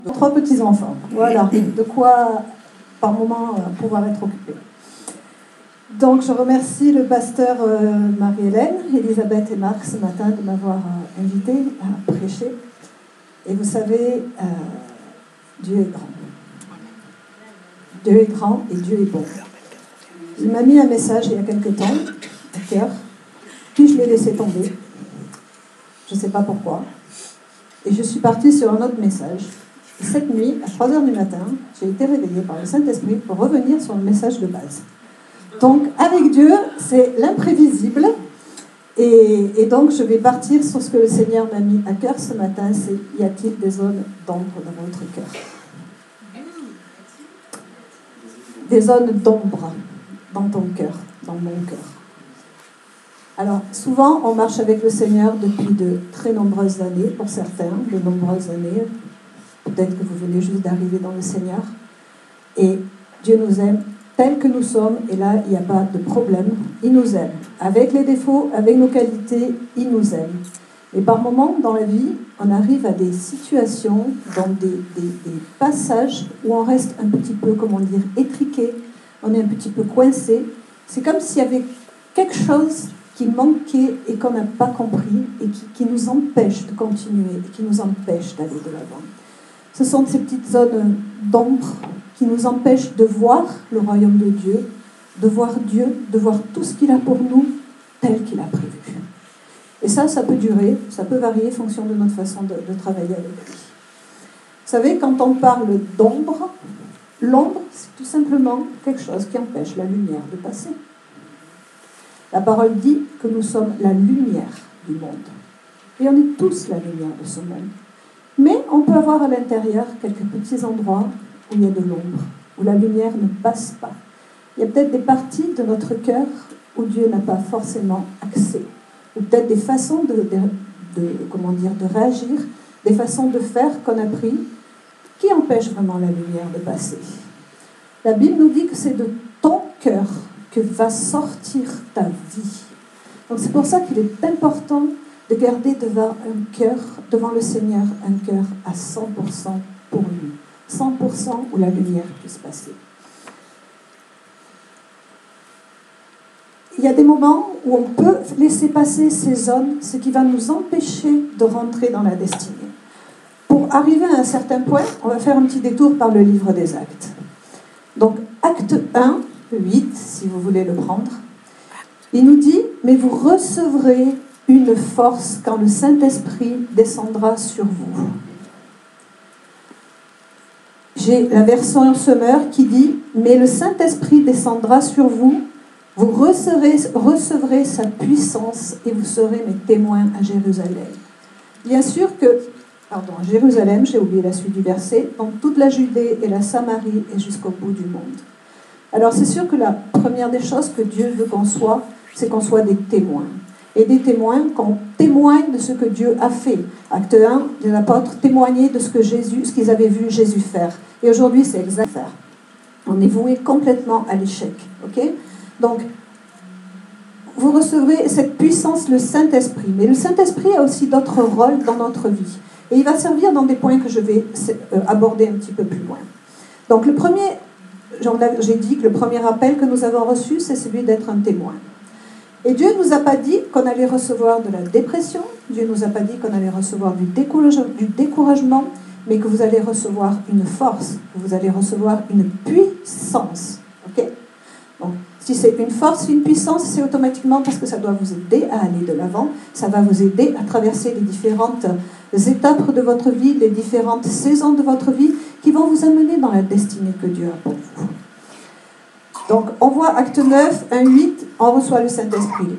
3 petits-enfants. Voilà, de quoi par moment pouvoir être occupé. Donc je remercie le pasteur Marie-Hélène, Elisabeth et Marc ce matin de m'avoir invité à prêcher. Et vous savez, Dieu est grand. Dieu est grand et Dieu est bon. Il m'a mis un message il y a quelque temps, à cœur, puis je l'ai laissé tomber. Je ne sais pas pourquoi. Et je suis partie sur un autre message. Et cette nuit, à 3h du matin, j'ai été réveillée par le Saint-Esprit pour revenir sur le message de base. Donc, avec Dieu, c'est l'imprévisible. Et donc, je vais partir sur ce que le Seigneur m'a mis à cœur ce matin, c'est « Y a-t-il des zones d'ombre dans votre cœur ?» Des zones d'ombre dans ton cœur, dans mon cœur. Alors, souvent, on marche avec le Seigneur depuis de très nombreuses années, pour certains, de nombreuses années. Peut-être que vous venez juste d'arriver dans le Seigneur. Et Dieu nous aime tels que nous sommes, et là, il n'y a pas de problème. Il nous aime. Avec les défauts, avec nos qualités, il nous aime. Et par moments, dans la vie, on arrive à des situations, dans des passages où on reste un petit peu, comment dire, étriqué, on est un petit peu coincé. C'est comme s'il y avait quelque chose qui manquait et qu'on n'a pas compris et qui nous empêche de continuer et qui nous empêche d'aller de l'avant. Ce sont ces petites zones d'ombre qui nous empêchent de voir le royaume de Dieu, de voir Dieu, de voir tout ce qu'il a pour nous tel qu'il a prévu. Et ça peut durer, ça peut varier en fonction de notre façon de travailler avec lui. Vous savez, quand on parle d'ombre, l'ombre, c'est tout simplement quelque chose qui empêche la lumière de passer. La parole dit que nous sommes la lumière du monde. Et on est tous la lumière de ce monde. Mais on peut avoir à l'intérieur quelques petits endroits où il y a de l'ombre, où la lumière ne passe pas. Il y a peut-être des parties de notre cœur où Dieu n'a pas forcément accès. Ou peut-être des façons de réagir, des façons de faire qu'on a pris, qui empêchent vraiment la lumière de passer. La Bible nous dit que c'est de ton cœur que va sortir ta vie. Donc c'est pour ça qu'il est important de garder devant le Seigneur un cœur à 100% pour lui. 100% où la lumière puisse passer. Il y a des moments où on peut laisser passer ces zones, ce qui va nous empêcher de rentrer dans la destinée. Pour arriver à un certain point, on va faire un petit détour par le livre des Actes. Donc, Acte 1, 8, si vous voulez le prendre, il nous dit « Mais vous recevrez une force quand le Saint-Esprit descendra sur vous. » J'ai la version Semeur qui dit « Mais le Saint-Esprit descendra sur vous, vous recevrez sa puissance et vous serez mes témoins à Jérusalem. » Bien sûr que, Jérusalem, j'ai oublié la suite du verset, donc toute la Judée et la Samarie et jusqu'au bout du monde. Alors c'est sûr que la première des choses que Dieu veut qu'on soit, c'est qu'on soit des témoins. Et des témoins, qu'on témoigne de ce que Dieu a fait. Acte 1, les apôtres témoignaient de ce qu'ils avaient vu Jésus faire. Et aujourd'hui, c'est exact. On est voué complètement à l'échec. Ok ? Donc, vous recevrez cette puissance, le Saint-Esprit. Mais le Saint-Esprit a aussi d'autres rôles dans notre vie. Et il va servir dans des points que je vais aborder un petit peu plus loin. Donc, le premier, j'ai dit que le premier appel que nous avons reçu, c'est celui d'être un témoin. Et Dieu ne nous a pas dit qu'on allait recevoir de la dépression, Dieu ne nous a pas dit qu'on allait recevoir du découragement, mais que vous allez recevoir une force, que vous allez recevoir une puissance. Ok ? Donc, si c'est une force, une puissance, c'est automatiquement parce que ça doit vous aider à aller de l'avant, ça va vous aider à traverser les différentes étapes de votre vie, les différentes saisons de votre vie, qui vont vous amener dans la destinée que Dieu a pour vous. Donc, on voit Acte 9, 1, 8, on reçoit le Saint-Esprit.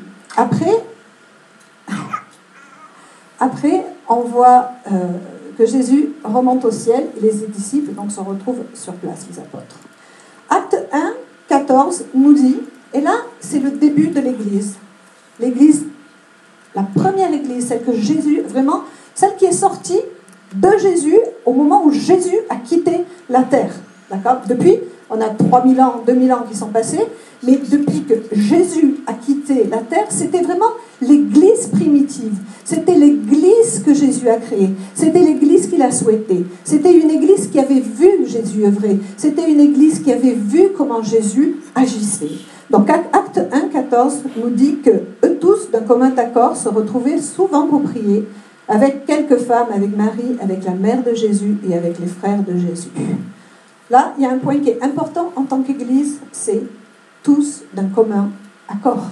Après on voit que Jésus remonte au ciel et les disciples donc, se retrouvent sur place, les apôtres. Acte 1, 14 nous dit, et là, c'est le début de l'Église. L'Église, la première Église, celle que Jésus, vraiment, celle qui est sortie de Jésus au moment où Jésus a quitté la terre. D'accord ? Depuis, on a 3000 ans, 2000 ans qui sont passés, mais depuis que Jésus a quitté la terre, c'était vraiment l'église primitive. C'était l'église que Jésus a créée. C'était l'église qu'il a souhaitée. C'était une église qui avait vu Jésus œuvrer. C'était une église qui avait vu comment Jésus agissait. Donc Acte 1, 14 nous dit que eux tous, d'un commun accord, se retrouvaient souvent pour prier, avec quelques femmes, avec Marie, avec la mère de Jésus et avec les frères de Jésus. Là, il y a un point qui est important en tant qu'Église, c'est tous d'un commun accord.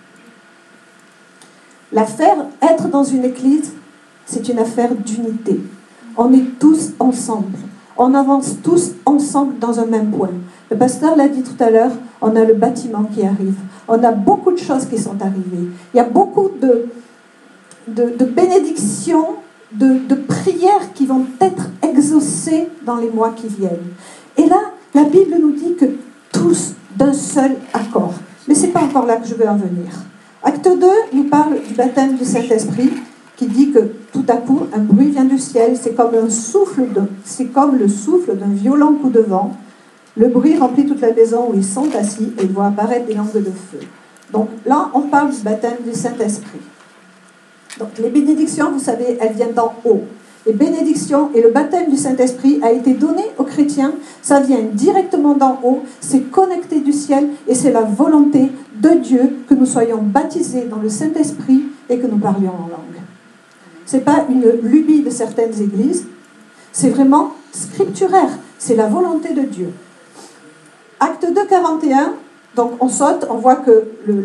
L'affaire, être dans une Église, c'est une affaire d'unité. On est tous ensemble. On avance tous ensemble dans un même point. Le pasteur l'a dit tout à l'heure, on a le bâtiment qui arrive. On a beaucoup de choses qui sont arrivées. Il y a beaucoup de bénédictions, de prières qui vont être exaucées dans les mois qui viennent. Et là, la Bible nous dit que tous d'un seul accord. Mais ce n'est pas encore là que je veux en venir. Acte 2 nous parle du baptême du Saint-Esprit, qui dit que tout à coup, un bruit vient du ciel, c'est comme le souffle d'un violent coup de vent. Le bruit remplit toute la maison où ils sont assis et ils voient apparaître des langues de feu. Donc là, on parle du baptême du Saint-Esprit. Donc les bénédictions, vous savez, elles viennent d'en haut. Les bénédictions et le baptême du Saint-Esprit a été donné aux chrétiens. Ça vient directement d'en haut, c'est connecté du ciel et c'est la volonté de Dieu que nous soyons baptisés dans le Saint-Esprit et que nous parlions en langue. Ce n'est pas une lubie de certaines églises, c'est vraiment scripturaire, c'est la volonté de Dieu. Acte 2, 41, donc on saute, on voit que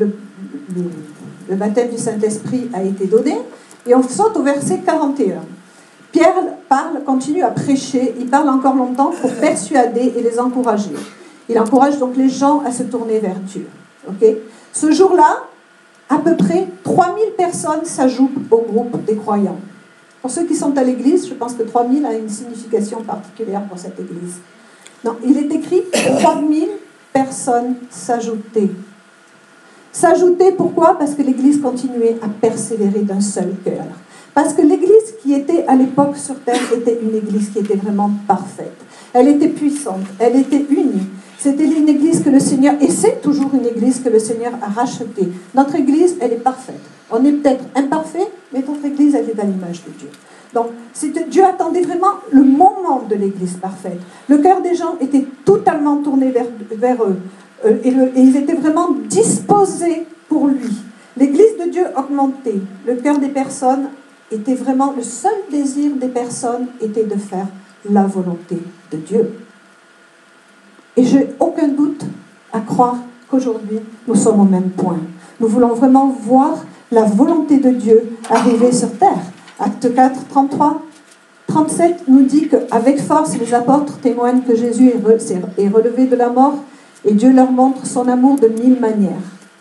le baptême du Saint-Esprit a été donné, et on saute au verset 41. Pierre continue à prêcher, il parle encore longtemps pour persuader et les encourager. Il encourage donc les gens à se tourner vers Dieu. Okay? Ce jour-là, à peu près 3000 personnes s'ajoutent au groupe des croyants. Pour ceux qui sont à l'église, je pense que 3000 a une signification particulière pour cette église. Non, il est écrit 3000 personnes s'ajoutaient. S'ajouter, pourquoi ? Parce que l'Église continuait à persévérer d'un seul cœur. Parce que l'Église qui était à l'époque sur terre était une Église qui était vraiment parfaite. Elle était puissante, elle était unie. C'était une Église que le Seigneur, et c'est toujours une Église que le Seigneur a rachetée. Notre Église, elle est parfaite. On est peut-être imparfait, mais notre Église, elle est à l'image de Dieu. Donc, Dieu attendait vraiment le moment de l'Église parfaite. Le cœur des gens était totalement tourné vers eux. Et ils étaient vraiment disposés pour lui. L'Église de Dieu augmentait. Le cœur des personnes était vraiment... Le seul désir des personnes était de faire la volonté de Dieu. Et je n'ai aucun doute à croire qu'aujourd'hui, nous sommes au même point. Nous voulons vraiment voir la volonté de Dieu arriver sur terre. Acte 4, 33, 37 nous dit qu'avec force, les apôtres témoignent que Jésus est relevé de la mort et Dieu leur montre son amour de 1000 manières.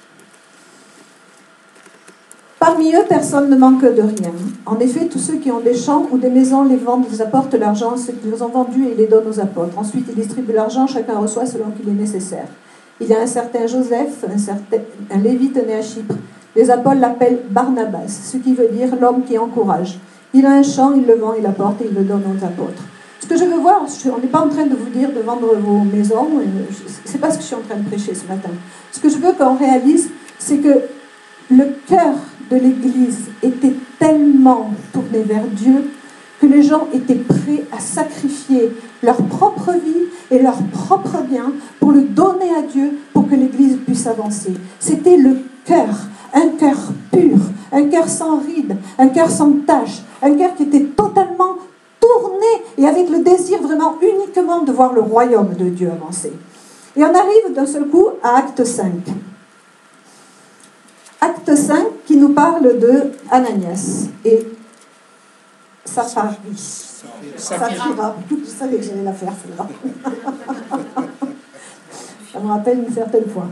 Parmi eux, personne ne manque de rien. En effet, tous ceux qui ont des champs ou des maisons les vendent, ils apportent l'argent, ceux qui les ont vendus et les donnent aux apôtres. Ensuite, ils distribuent l'argent, chacun reçoit selon qu'il est nécessaire. Il y a un certain Joseph, un Lévite né à Chypre. Les apôtres l'appellent Barnabas, ce qui veut dire l'homme qui encourage. Il a un champ, il le vend, il apporte et il le donne aux apôtres. Ce que je veux voir, on n'est pas en train de vous dire de vendre vos maisons, c'est pas ce que je suis en train de prêcher ce matin. Ce que je veux qu'on réalise, c'est que le cœur de l'Église était tellement tourné vers Dieu que les gens étaient prêts à sacrifier leur propre vie et leur propre bien pour le donner à Dieu pour que l'Église puisse avancer. C'était le cœur, un cœur pur, un cœur sans rides, un cœur sans tache, un cœur qui était totalement tourné et avec le désir vraiment uniquement de voir le royaume de Dieu avancer. Et on arrive d'un seul coup à Acte 5. Acte 5 qui nous parle de Ananias et Saphira. Je savais que j'allais la faire celle-là. Ça me rappelle une certaine fois.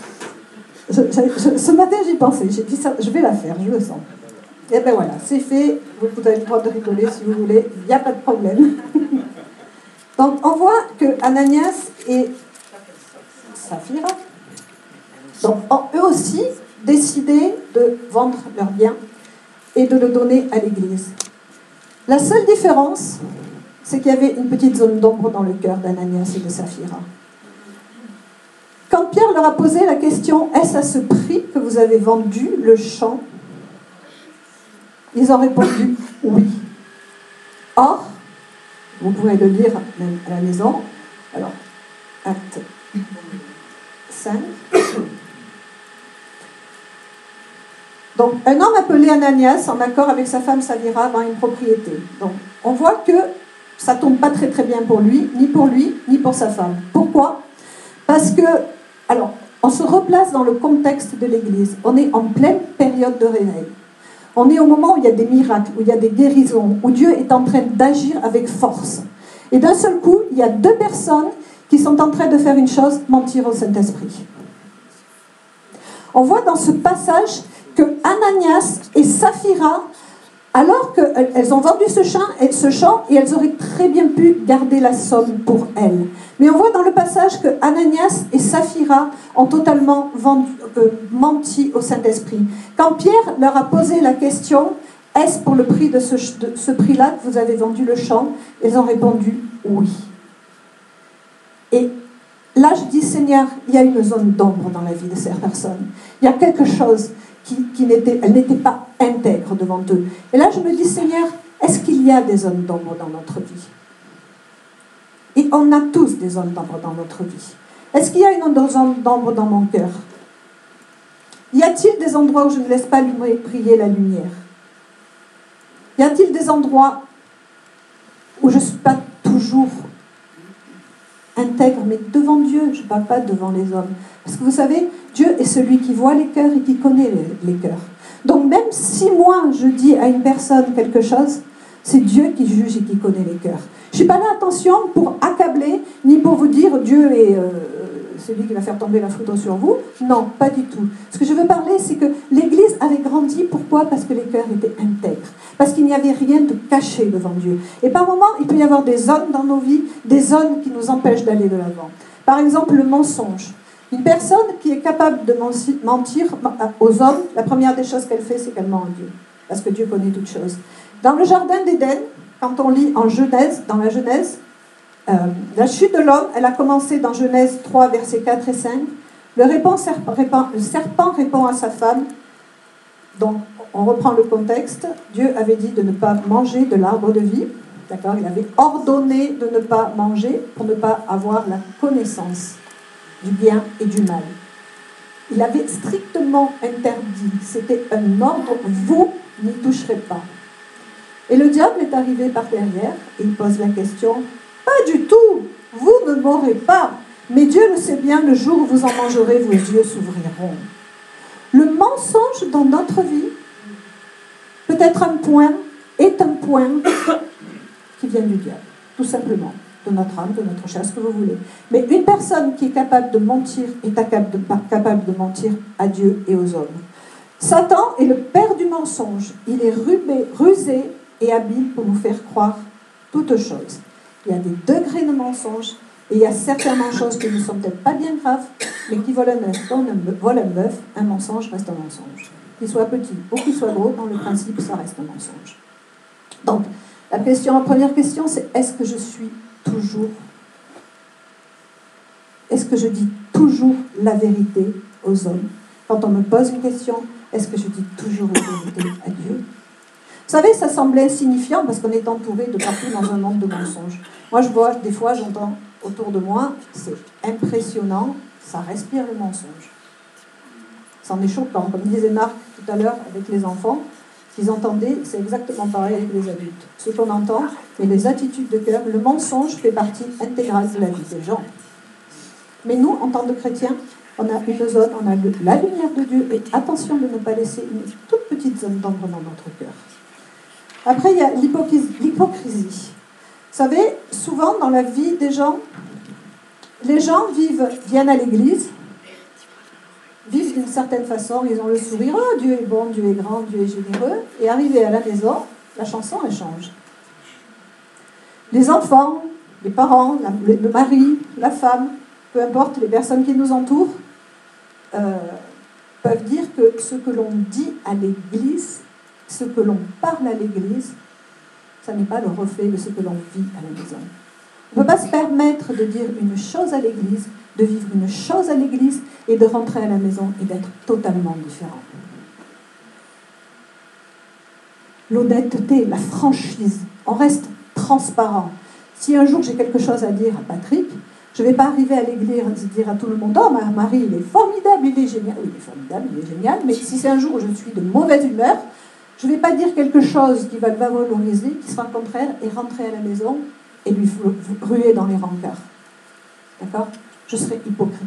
Ce matin j'y pensais, j'ai dit ça, je vais la faire, je le sens. Et bien voilà, c'est fait, vous avez le droit de rigoler si vous voulez, il n'y a pas de problème. Donc on voit que Ananias et Saphira, donc eux aussi, décidé de vendre leurs biens et de le donner à l'Église. La seule différence, c'est qu'il y avait une petite zone d'ombre dans le cœur d'Ananias et de Saphira. Quand Pierre leur a posé la question « Est-ce à ce prix que vous avez vendu le champ ?» Ils ont répondu oui. Or, vous pouvez le lire même à la maison. Alors, acte 5. Donc, un homme appelé Ananias, en accord avec sa femme Saphira, vend une propriété. Donc, on voit que ça ne tombe pas très très bien pour lui, ni pour sa femme. Pourquoi ? Parce que, alors, on se replace dans le contexte de l'Église. On est en pleine période de réveil. On est au moment où il y a des miracles, où il y a des guérisons, où Dieu est en train d'agir avec force. Et d'un seul coup, il y a deux personnes qui sont en train de faire une chose, mentir au Saint-Esprit. On voit dans ce passage que Ananias et Saphira, alors qu'elles ont vendu ce champ et elles auraient très bien pu garder la somme pour elles. Mais on voit dans le passage que Ananias et Saphira ont totalement menti au Saint-Esprit. Quand Pierre leur a posé la question, est-ce pour le prix de ce prix-là que vous avez vendu le champ ? Elles ont répondu oui. Et là, je dis, Seigneur, il y a une zone d'ombre dans la vie de ces personnes. Il y a quelque chose elles n'étaient pas intègres devant eux. Et là, je me dis, Seigneur, est-ce qu'il y a des zones d'ombre dans notre vie ? Et on a tous des zones d'ombre dans notre vie. Est-ce qu'il y a une zone d'ombre dans mon cœur ? Y a-t-il des endroits où je ne laisse pas briller la lumière ? Y a-t-il des endroits où je ne suis pas toujours intègre, mais devant Dieu, je ne parle pas devant les hommes. Parce que vous savez, Dieu est celui qui voit les cœurs et qui connaît les cœurs. Donc même si moi, je dis à une personne quelque chose, c'est Dieu qui juge et qui connaît les cœurs. Je ne suis pas là, attention, pour accabler, ni pour vous dire Dieu est celui qui va faire tomber la foudre sur vous. Non, pas du tout. Ce que je veux parler, c'est que l'Église avait grandi. Pourquoi ? Parce que les cœurs étaient intègres. Parce qu'il n'y avait rien de caché devant Dieu. Et par moments, il peut y avoir des zones dans nos vies, des zones qui nous empêchent d'aller de l'avant. Par exemple, le mensonge. Une personne qui est capable de mentir aux hommes, la première des choses qu'elle fait, c'est qu'elle ment à Dieu. Parce que Dieu connaît toutes choses. Dans le jardin d'Éden, quand on lit en Genèse, dans la Genèse, la chute de l'homme, elle a commencé dans Genèse 3, versets 4 et 5. Le serpent répond à sa femme. Donc, on reprend le contexte. Dieu avait dit de ne pas manger de l'arbre de vie. D'accord ? Il avait ordonné de ne pas manger pour ne pas avoir la connaissance du bien et du mal. Il avait strictement interdit. C'était un ordre. Vous n'y toucherez pas. Et le diable est arrivé par derrière et il pose la question. Pas du tout. Vous ne mourrez pas. Mais Dieu le sait bien, le jour où vous en mangerez, vos yeux s'ouvriront. Le mensonge dans notre vie peut être est un point qui vient du diable, tout simplement, de notre âme, de notre chair, ce que vous voulez. Mais une personne qui est capable de mentir est capable de mentir à Dieu et aux hommes. Satan est le père du mensonge. Il est rusé et habile pour nous faire croire toutes choses. Il y a des degrés de mensonge et il y a certaines choses qui ne sont peut-être pas bien graves, mais qui volent un œuf. Quand on vole un bœuf, un mensonge reste un mensonge. Qu'il soit petit ou qu'il soit gros, dans le principe, ça reste un mensonge. Donc, la première question, c'est est-ce que je dis toujours la vérité aux hommes ? Quand on me pose une question, est-ce que je dis toujours la vérité à Dieu ? Vous savez, ça semblait insignifiant parce qu'on est entouré de partout dans un monde de mensonges. Moi, je vois, des fois, j'entends autour de moi, c'est impressionnant, ça respire le mensonge. C'en est choquant. Comme disait Marc tout à l'heure avec les enfants, ce qu'ils entendaient, c'est exactement pareil avec les adultes. Ce qu'on entend, mais les attitudes de cœur, le mensonge fait partie intégrale de la vie des gens. Mais nous, en tant que chrétiens, on a une zone, on a la lumière de Dieu, et attention de ne pas laisser une toute petite zone d'ombre dans notre cœur. Après, il y a l'hypocrisie. Vous savez, souvent dans la vie des gens, les gens viennent à l'église, vivent d'une certaine façon, ils ont le sourire, oh, Dieu est bon, Dieu est grand, Dieu est généreux, et arrivé à la maison, la chanson, elle change. Les enfants, les parents, le mari, la femme, peu importe les personnes qui nous entourent, peuvent dire que ce que l'on dit à l'église, ce que l'on parle à l'église, ça n'est pas le reflet de ce que l'on vit à la maison. On ne peut pas se permettre de dire une chose à l'église, de vivre une chose à l'église et de rentrer à la maison et d'être totalement différent. l'honnêteté, la franchise. On reste transparent. Si un jour j'ai quelque chose à dire à Patrick, je ne vais pas arriver à l'église et dire à tout le monde « Oh, ma Marie, il est formidable, il est génial. » Oui, il est formidable, il est génial, mais si c'est un jour où je suis de mauvaise humeur, je ne vais pas dire quelque chose qui va le valoriser, qui sera contraire, et rentrer à la maison et lui ruer dans les rancœurs. D'accord ? Je serai hypocrite.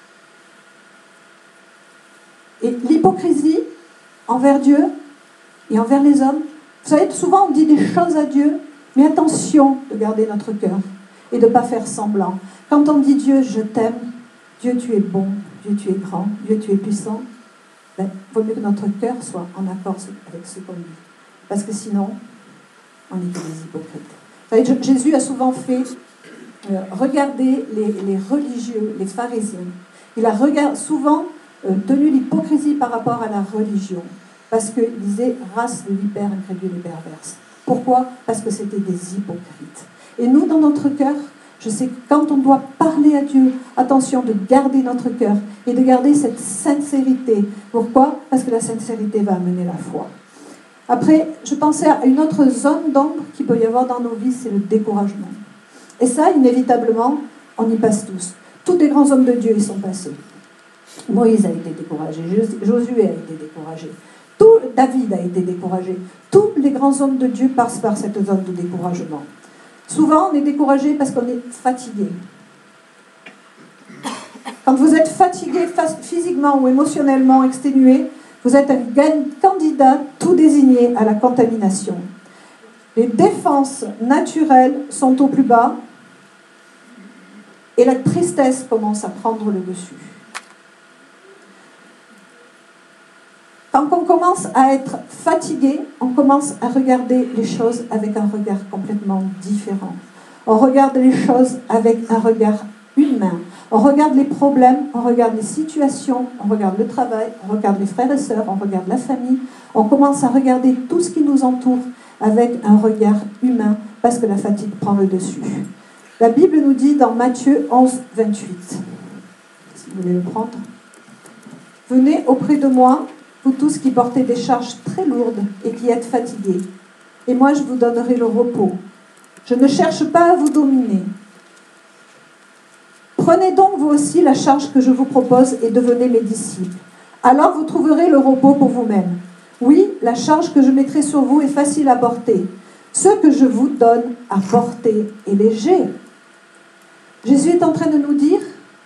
Et l'hypocrisie envers Dieu et envers les hommes, vous savez, souvent on dit des choses à Dieu, mais attention de garder notre cœur et de ne pas faire semblant. Quand on dit Dieu, je t'aime, Dieu, tu es bon, Dieu, tu es grand, Dieu, tu es puissant, il vaut mieux que notre cœur soit en accord avec ce qu'on dit. Parce que sinon, on est que des hypocrites. Vous savez, Jésus a souvent fait regarder les religieux, les pharisiens. Il a souvent tenu l'hypocrisie par rapport à la religion. Parce qu'il disait « race de vipères incrédules et perverses ». Pourquoi ? Parce que c'était des hypocrites. Et nous, dans notre cœur, je sais que quand on doit parler à Dieu, attention de garder notre cœur et de garder cette sincérité. Pourquoi ? Parce que la sincérité va amener la foi. Après, je pensais à une autre zone d'ombre qu'il peut y avoir dans nos vies, c'est le découragement. Et ça, inévitablement, on y passe tous. Tous les grands hommes de Dieu y sont passés. Moïse a été découragé, Josué a été découragé, David a été découragé. Tous les grands hommes de Dieu passent par cette zone de découragement. Souvent, on est découragé parce qu'on est fatigué. Quand vous êtes fatigué physiquement ou émotionnellement exténué, vous êtes un candidat tout désigné à la contamination. Les défenses naturelles sont au plus bas et la tristesse commence à prendre le dessus. Quand on commence à être fatigué, on commence à regarder les choses avec un regard complètement différent. On regarde les choses avec un regard humain. On regarde les problèmes, on regarde les situations, on regarde le travail, on regarde les frères et sœurs, on regarde la famille. On commence à regarder tout ce qui nous entoure avec un regard humain parce que la fatigue prend le dessus. La Bible nous dit dans Matthieu 11, 28, si vous voulez le prendre, « Venez auprès de moi, vous tous qui portez des charges très lourdes et qui êtes fatigués, et moi je vous donnerai le repos. Je ne cherche pas à vous dominer. Prenez donc vous aussi la charge que je vous propose et devenez mes disciples. Alors vous trouverez le repos pour vous-même. Oui, la charge que je mettrai sur vous est facile à porter. Ce que je vous donne à porter est léger. » Jésus est en train de nous dire,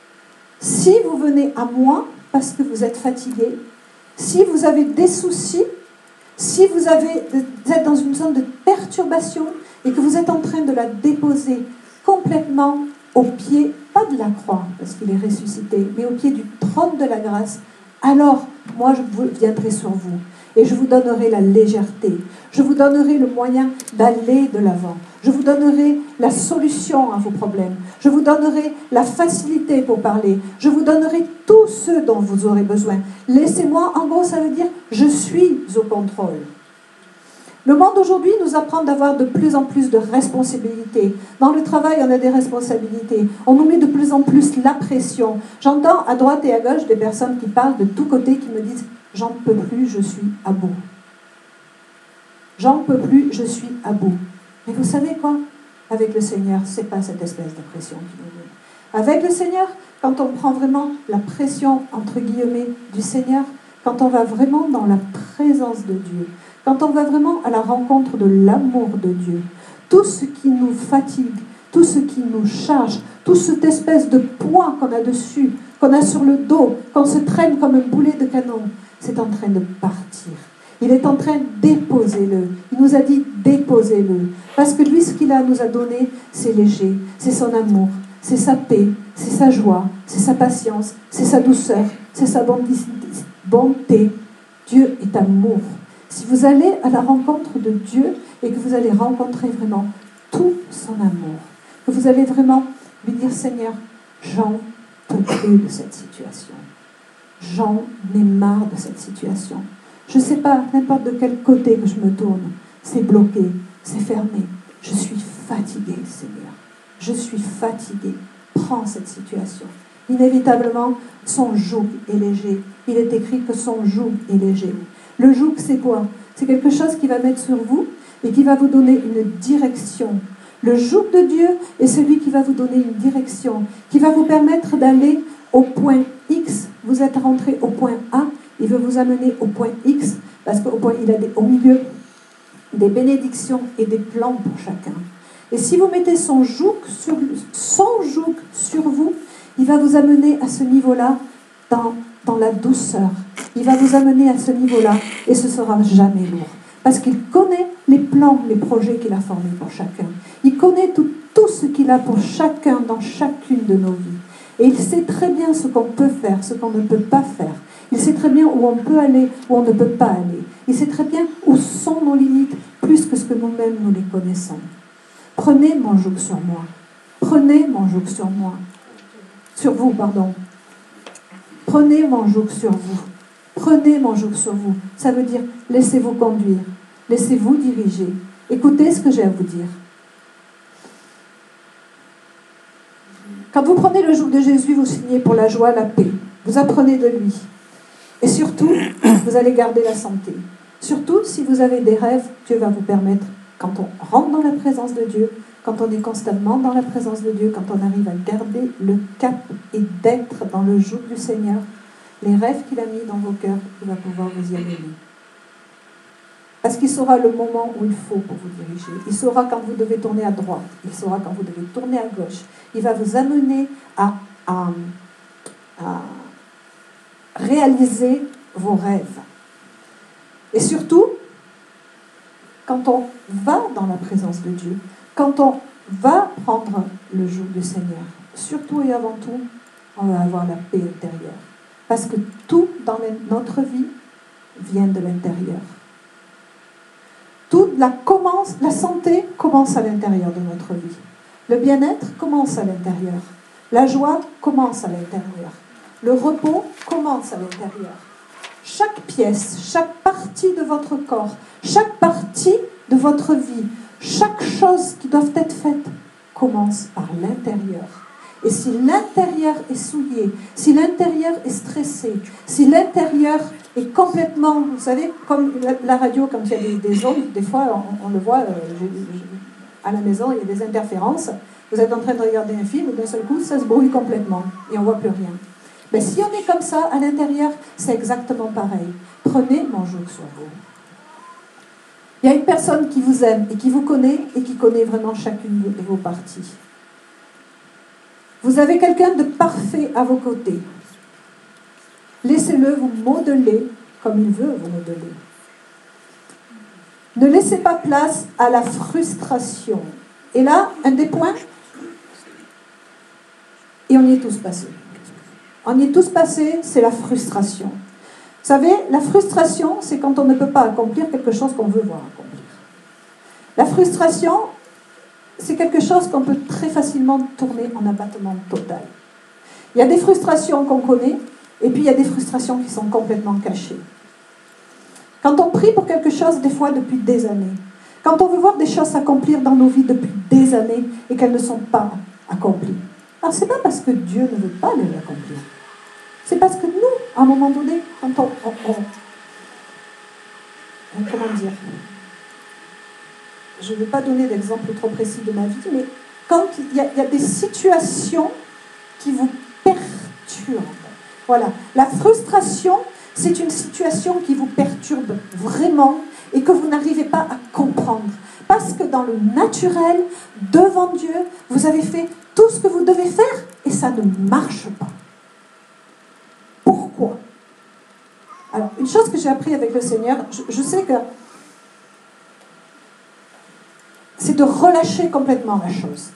si vous venez à moi parce que vous êtes fatigué, si vous avez des soucis, si vous êtes dans une zone de perturbation et que vous êtes en train de la déposer complètement au pied, pas de la croix, parce qu'il est ressuscité, mais au pied du trône de la grâce, alors moi je viendrai sur vous et je vous donnerai la légèreté, je vous donnerai le moyen d'aller de l'avant, je vous donnerai la solution à vos problèmes, je vous donnerai la facilité pour parler, je vous donnerai tout ce dont vous aurez besoin. Laissez-moi, en gros ça veut dire je suis au contrôle. Le monde aujourd'hui nous apprend d'avoir de plus en plus de responsabilités. Dans le travail, on a des responsabilités. On nous met de plus en plus la pression. J'entends à droite et à gauche des personnes qui parlent de tous côtés, qui me disent « J'en peux plus, je suis à bout. J'en peux plus, je suis à bout. » Mais vous savez quoi ? Avec le Seigneur, ce n'est pas cette espèce de pression qui nous met. Avec le Seigneur, quand on prend vraiment la pression, entre guillemets, du Seigneur, quand on va vraiment dans la présence de Dieu, quand on va vraiment à la rencontre de l'amour de Dieu, tout ce qui nous fatigue, tout ce qui nous charge, toute cette espèce de poids qu'on a dessus, qu'on a sur le dos, qu'on se traîne comme un boulet de canon, c'est en train de partir. Il est en train de déposer-le. Il nous a dit déposez-le. Parce que lui, ce qu'il nous a donné, c'est léger, c'est son amour, c'est sa paix, c'est sa joie, c'est sa patience, c'est sa douceur, c'est sa bonté. Dieu est amour. Si vous allez à la rencontre de Dieu et que vous allez rencontrer vraiment tout son amour, que vous allez vraiment lui dire « Seigneur, j'en peux plus de cette situation. J'en ai marre de cette situation. Je ne sais pas, n'importe de quel côté que je me tourne, c'est bloqué, c'est fermé. Je suis fatiguée, Seigneur. Je suis fatiguée. Prends cette situation. » Inévitablement, son joug est léger. Il est écrit que son joug est léger. Le joug, c'est quoi ? C'est quelque chose qui va mettre sur vous et qui va vous donner une direction. Le joug de Dieu est celui qui va vous donner une direction, qui va vous permettre d'aller au point X. Vous êtes rentré au point A, il veut vous amener au point X, parce qu'il a au milieu des bénédictions et des plans pour chacun. Et si vous mettez son joug sur vous, il va vous amener à ce niveau-là dans la douceur. Il va vous amener à ce niveau-là et ce ne sera jamais lourd. Parce qu'il connaît les plans, les projets qu'il a formés pour chacun. Il connaît tout ce qu'il a pour chacun dans chacune de nos vies. Et il sait très bien ce qu'on peut faire, ce qu'on ne peut pas faire. Il sait très bien où on peut aller, où on ne peut pas aller. Il sait très bien où sont nos limites, plus que ce que nous-mêmes nous les connaissons. Prenez mon joug sur moi. Prenez mon joug sur moi. Sur vous, pardon. Prenez mon joug sur vous. Prenez mon joug sur vous. Ça veut dire, laissez-vous conduire. Laissez-vous diriger. Écoutez ce que j'ai à vous dire. Quand vous prenez le joug de Jésus, vous signez pour la joie, la paix. Vous apprenez de lui. Et surtout, vous allez garder la santé. Surtout, si vous avez des rêves, Dieu va vous permettre, quand on rentre dans la présence de Dieu, quand on est constamment dans la présence de Dieu, quand on arrive à garder le cap et d'être dans le joug du Seigneur, les rêves qu'il a mis dans vos cœurs, il va pouvoir vous y amener. Parce qu'il saura le moment où il faut pour vous diriger. Il saura quand vous devez tourner à droite. Il saura quand vous devez tourner à gauche. Il va vous amener à réaliser vos rêves. Et surtout, quand on va dans la présence de Dieu, quand on va prendre le joug du Seigneur, surtout et avant tout, on va avoir la paix intérieure. Parce que tout dans notre vie vient de l'intérieur. La santé commence à l'intérieur de notre vie. Le bien-être commence à l'intérieur. La joie commence à l'intérieur. Le repos commence à l'intérieur. Chaque pièce, chaque partie de votre corps, chaque partie de votre vie, chaque chose qui doit être faite commence par l'intérieur. Et si l'intérieur est souillé, si l'intérieur est stressé, si l'intérieur est complètement, vous savez, comme la radio, quand il y a des ondes, des fois on le voit à la maison, il y a des interférences, vous êtes en train de regarder un film, d'un seul coup, ça se brouille complètement et on ne voit plus rien. Mais si on est comme ça, à l'intérieur, c'est exactement pareil. Prenez mon joug sur vous. Il y a une personne qui vous aime et qui vous connaît et qui connaît vraiment chacune de vos parties. Vous avez quelqu'un de parfait à vos côtés. Laissez-le vous modeler comme il veut vous modeler. Ne laissez pas place à la frustration. Et là, un des points, et on y est tous passés. On y est tous passés, c'est la frustration. Vous savez, la frustration, c'est quand on ne peut pas accomplir quelque chose qu'on veut voir accomplir. La frustration, c'est quelque chose qu'on peut très facilement tourner en abattement total. Il y a des frustrations qu'on connaît, et puis il y a des frustrations qui sont complètement cachées. Quand on prie pour quelque chose, des fois depuis des années, quand on veut voir des choses s'accomplir dans nos vies depuis des années et qu'elles ne sont pas accomplies, alors ce n'est pas parce que Dieu ne veut pas les accomplir. C'est parce que nous, à un moment donné, quand comment dire, je ne vais pas donner d'exemple trop précis de ma vie, mais quand il y a des situations qui vous perturbent. Voilà. La frustration, c'est une situation qui vous perturbe vraiment et que vous n'arrivez pas à comprendre. Parce que dans le naturel, devant Dieu, vous avez fait tout ce que vous devez faire et ça ne marche pas. Pourquoi ? Alors, une chose que j'ai appris avec le Seigneur, je sais que c'est de relâcher complètement la chose.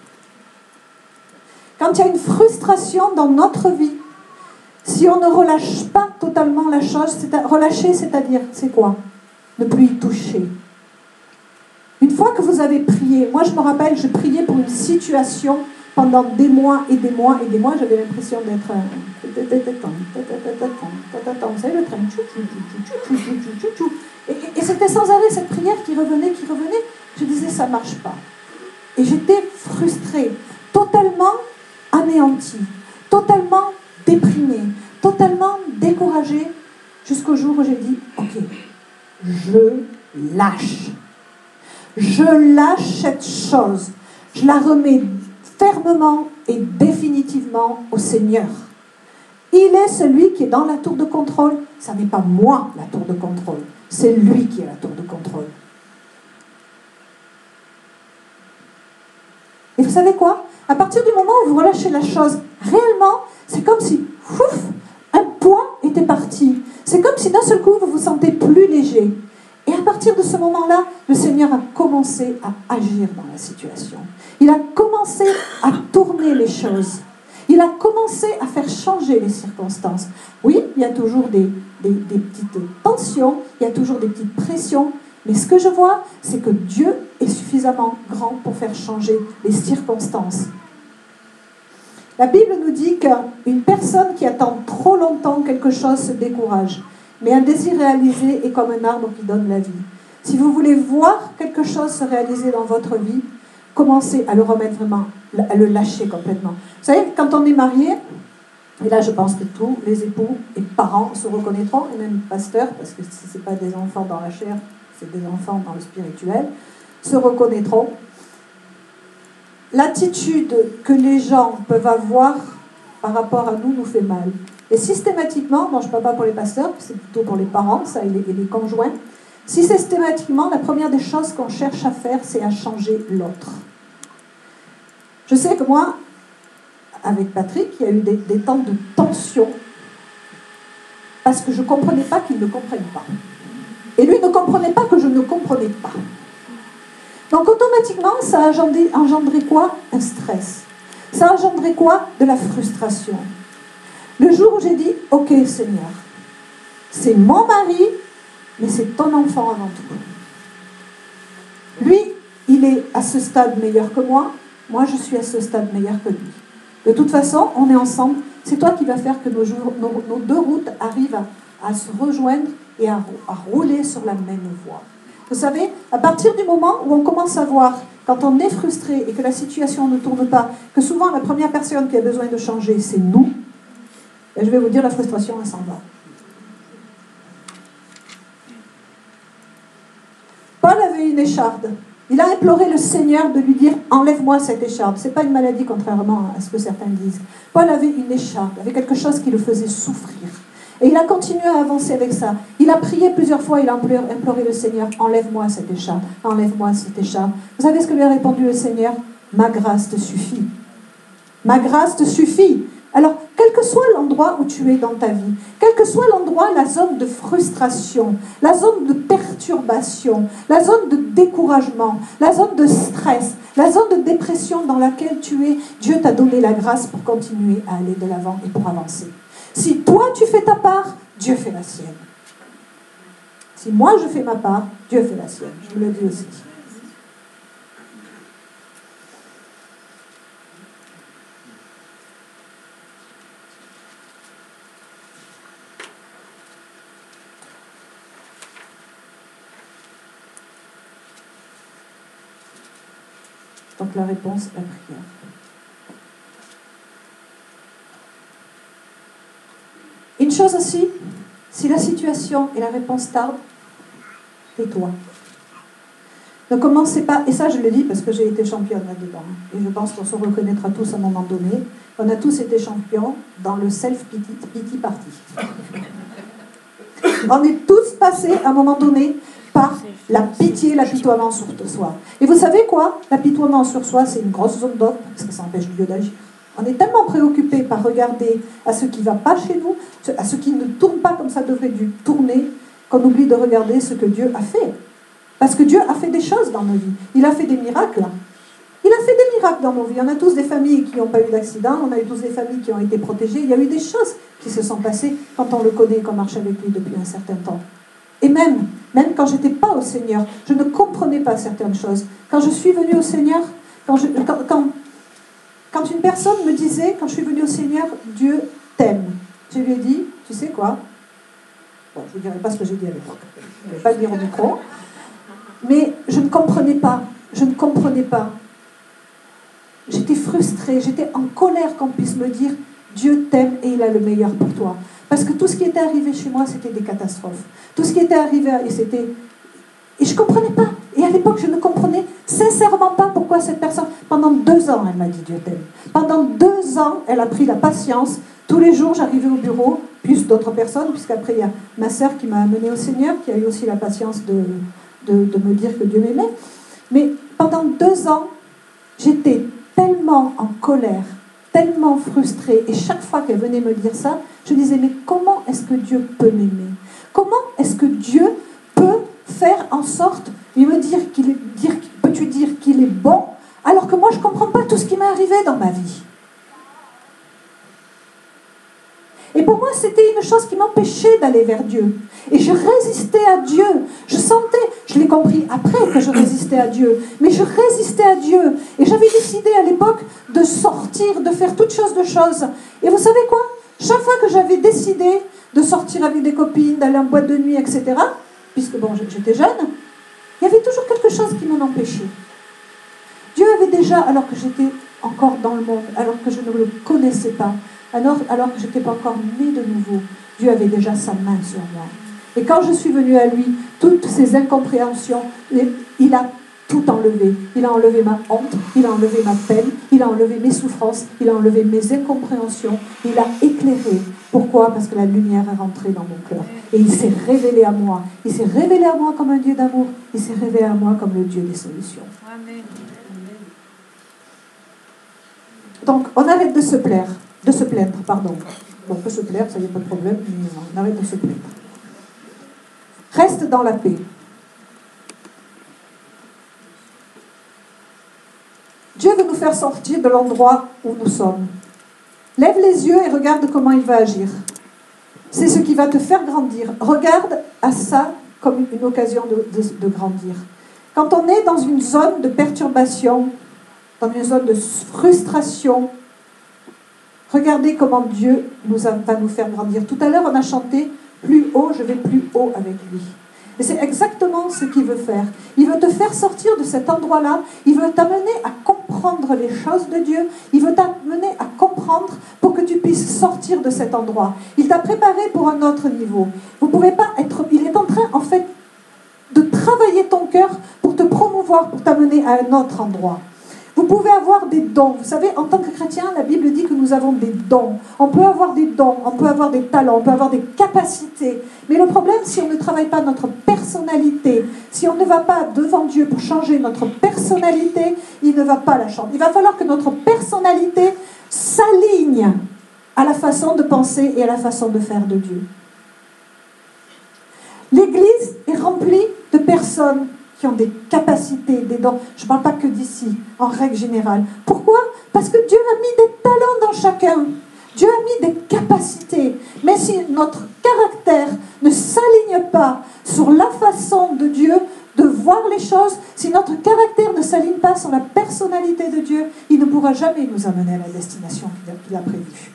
Quand il y a une frustration dans notre vie, si on ne relâche pas totalement la chose, relâcher, c'est-à-dire, c'est quoi ? Ne plus y toucher. Une fois que vous avez prié, moi je me rappelle, je priais pour une situation pendant des mois et des mois et des mois, j'avais l'impression d'être... Vous savez, le train... Et c'était sans arrêt cette prière qui revenait. Je disais, ça ne marche pas. Et j'étais frustrée, totalement anéantie, totalement déprimée, totalement découragée, jusqu'au jour où j'ai dit, ok, je lâche. Je lâche cette chose. Je la remets fermement et définitivement au Seigneur. Il est celui qui est dans la tour de contrôle. Ça n'est pas moi la tour de contrôle. C'est lui qui est la tour de contrôle. Et vous savez quoi? À partir du moment où vous relâchez la chose, réellement, c'est comme si un poids était parti. C'est comme si d'un seul coup, vous vous sentez plus léger. Et à partir de ce moment-là, le Seigneur a commencé à agir dans la situation. Il a commencé à tourner les choses. Il a commencé à faire changer les circonstances. Oui, il y a toujours des petites tensions, il y a toujours des petites pressions, mais ce que je vois, c'est que Dieu est suffisamment grand pour faire changer les circonstances. La Bible nous dit qu'une personne qui attend trop longtemps quelque chose se décourage. Mais un désir réalisé est comme un arbre qui donne la vie. Si vous voulez voir quelque chose se réaliser dans votre vie, commencez à le remettre vraiment, à le lâcher complètement. Vous savez, quand on est marié, et là je pense que tous les époux et parents se reconnaîtront, et même pasteurs, parce que si ce n'est pas des enfants dans la chair, c'est des enfants dans le spirituel, se reconnaîtront. L'attitude que les gens peuvent avoir par rapport à nous fait mal. Et systématiquement, je ne parle pas pour les pasteurs, c'est plutôt pour les parents, ça, et les conjoints, systématiquement, la première des choses qu'on cherche à faire, c'est à changer l'autre. Je sais que moi, avec Patrick, il y a eu des temps de tension, parce que je ne comprenais pas qu'il ne comprenne pas. Et lui ne comprenait pas que je ne comprenais pas. Donc automatiquement, ça a engendré quoi? Un stress. Ça a engendré quoi? De la frustration. Le jour où j'ai dit, ok Seigneur, c'est mon mari, mais c'est ton enfant avant tout. Lui, il est à ce stade meilleur que moi je suis à ce stade meilleur que lui. De toute façon, on est ensemble, c'est toi qui vas faire que nos deux routes arrivent à se rejoindre et à rouler sur la même voie. Vous savez, à partir du moment où on commence à voir, quand on est frustré et que la situation ne tourne pas, que souvent la première personne qui a besoin de changer, c'est nous, et je vais vous dire, la frustration, elle s'en va. Paul avait une écharde. Il a imploré le Seigneur de lui dire « Enlève-moi cette écharde ». Ce n'est pas une maladie, contrairement à ce que certains disent. Paul avait une écharde, avait quelque chose qui le faisait souffrir. Et il a continué à avancer avec ça. Il a prié plusieurs fois, il a imploré le Seigneur « Enlève-moi cette écharde, enlève-moi cette écharde ». Vous savez ce que lui a répondu le Seigneur? « Ma grâce te suffit. Ma grâce te suffit ». Alors, quel que soit l'endroit où tu es dans ta vie, quel que soit l'endroit, la zone de frustration, la zone de perturbation, la zone de découragement, la zone de stress, la zone de dépression dans laquelle tu es, Dieu t'a donné la grâce pour continuer à aller de l'avant et pour avancer. Si toi tu fais ta part, Dieu fait la sienne. Si moi je fais ma part, Dieu fait la sienne. Je vous le dis aussi. Donc la réponse, la prière. Une chose aussi, si la situation et la réponse tardent, tais-toi. Ne commencez pas, et ça je le dis parce que j'ai été championne là-dedans, et je pense qu'on se reconnaîtra tous à un moment donné, on a tous été champions dans le self-pity party. On est tous passés à un moment donné par la pitié, l'apitoiement sur soi. Et vous savez quoi? L'apitoiement sur soi, c'est une grosse zone d'ombre, parce que ça empêche Dieu d'agir. On est tellement préoccupé par regarder à ce qui ne va pas chez nous, à ce qui ne tourne pas comme ça devrait dû tourner, qu'on oublie de regarder ce que Dieu a fait. Parce que Dieu a fait des choses dans nos vies. Il a fait des miracles. Il a fait des miracles dans nos vies. On a tous des familles qui n'ont pas eu d'accident, on a eu tous des familles qui ont été protégées. Il y a eu des choses qui se sont passées quand on le connaît et qu'on marche avec lui depuis un certain temps. Et même quand je n'étais pas au Seigneur, je ne comprenais pas certaines choses. Quand je suis venue au Seigneur, quand une personne me disait, quand je suis venue au Seigneur, Dieu t'aime. Je lui ai dit, tu sais quoi? Bon, je ne vous dirai pas ce que j'ai dit à l'époque. Je ne vais pas le dire au micro. Mais je ne comprenais pas. Je ne comprenais pas. J'étais frustrée, j'étais en colère qu'on puisse me dire, Dieu t'aime et il a le meilleur pour toi. Parce que tout ce qui était arrivé chez moi, c'était des catastrophes. Tout ce qui était arrivé, et je ne comprenais pas. Et à l'époque, je ne comprenais sincèrement pas pourquoi cette personne... Pendant 2 ans, elle m'a dit Dieu t'aime. Pendant 2 ans, elle a pris la patience. Tous les jours, j'arrivais au bureau, plus d'autres personnes, puisqu'après, il y a ma sœur qui m'a amenée au Seigneur, qui a eu aussi la patience de me dire que Dieu m'aimait. Mais pendant 2 ans, j'étais tellement en colère, tellement frustrée. Et chaque fois qu'elle venait me dire ça, je disais, mais comment est-ce que Dieu peut m'aimer? Comment est-ce que Dieu peut faire en sorte de me dire peux-tu dire qu'il est bon, alors que moi, je ne comprends pas tout ce qui m'est arrivé dans ma vie? Et pour moi, c'était une chose qui m'empêchait d'aller vers Dieu. Et je résistais à Dieu. Je sentais, je l'ai compris après que je résistais à Dieu, mais je résistais à Dieu. Et j'avais décidé à l'époque de sortir, de faire toutes sortes de choses. Et vous savez quoi? Chaque fois que j'avais décidé de sortir avec des copines, d'aller en boîte de nuit, etc., puisque bon, j'étais jeune, il y avait toujours quelque chose qui m'en empêchait. Dieu avait déjà, alors que j'étais encore dans le monde, alors que je ne le connaissais pas, alors que je n'étais pas encore née de nouveau, Dieu avait déjà sa main sur moi. Et quand je suis venue à lui, toutes ces incompréhensions, il a tout enlevé. Il a enlevé ma honte, il a enlevé ma peine, il a enlevé mes souffrances, il a enlevé mes incompréhensions, il a éclairé. Pourquoi? Parce que la lumière est rentrée dans mon cœur. Et il s'est révélé à moi. Il s'est révélé à moi comme un Dieu d'amour. Il s'est révélé à moi comme le Dieu des solutions. Amen. Donc, on arrête de se plaindre, pardon. On peut se plaindre, ça n'y a pas de problème, mais on arrête de se plaindre. Reste dans la paix. Dieu veut nous faire sortir de l'endroit où nous sommes. Lève les yeux et regarde comment il va agir. C'est ce qui va te faire grandir. Regarde à ça comme une occasion de grandir. Quand on est dans une zone de perturbation, dans une zone de frustration, regardez comment Dieu va nous faire grandir. Tout à l'heure, on a chanté « Plus haut, je vais plus haut avec lui ». Et c'est exactement ce qu'il veut faire. Il veut te faire sortir de cet endroit-là. Il veut t'amener à comprendre les choses de Dieu. Il veut t'amener à comprendre pour que tu puisses sortir de cet endroit. Il t'a préparé pour un autre niveau. Vous pouvez pas être... Il est en train, en fait, de travailler ton cœur pour te promouvoir, pour t'amener à un autre endroit. Vous pouvez avoir des dons. Vous savez, en tant que chrétien, la Bible dit que nous avons des dons. On peut avoir des dons, on peut avoir des talents, on peut avoir des capacités. Mais le problème, si on ne travaille pas notre personnalité, si on ne va pas devant Dieu pour changer notre personnalité, il ne va pas la changer. Il va falloir que notre personnalité s'aligne à la façon de penser et à la façon de faire de Dieu. L'Église est remplie de personnes qui ont des capacités, des dons. Je ne parle pas que d'ici, en règle générale. Pourquoi? Parce que Dieu a mis des talents dans chacun. Dieu a mis des capacités. Mais si notre caractère ne s'aligne pas sur la façon de Dieu de voir les choses, si notre caractère ne s'aligne pas sur la personnalité de Dieu, il ne pourra jamais nous amener à la destination qu'il a prévue.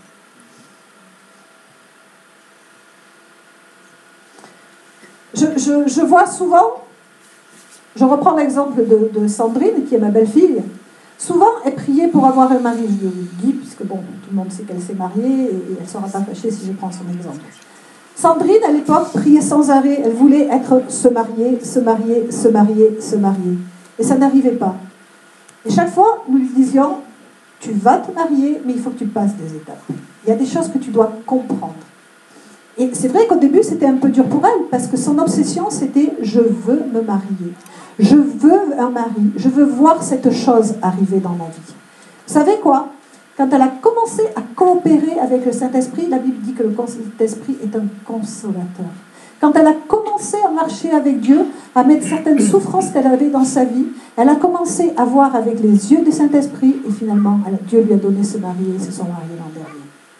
Je vois souvent, je reprends l'exemple de Sandrine, qui est ma belle-fille. Souvent, elle priait pour avoir un mari. Je le dis, puisque bon, tout le monde sait qu'elle s'est mariée, et elle ne sera pas fâchée si je prends son exemple. Sandrine, à l'époque, priait sans arrêt. Elle voulait se marier, se marier, se marier, se marier. Et ça n'arrivait pas. Et chaque fois, nous lui disions, tu vas te marier, mais il faut que tu passes des étapes. Il y a des choses que tu dois comprendre. Et c'est vrai qu'au début, c'était un peu dur pour elle, parce que son obsession, c'était « je veux me marier ». Je veux un mari, je veux voir cette chose arriver dans ma vie. Vous savez quoi? Quand elle a commencé à coopérer avec le Saint-Esprit, la Bible dit que le Saint-Esprit est un consolateur. Quand elle a commencé à marcher avec Dieu, à mettre certaines souffrances qu'elle avait dans sa vie, elle a commencé à voir avec les yeux du Saint-Esprit, et finalement, Dieu lui a donné ce mari, et ils se sont mariés l'an dernier.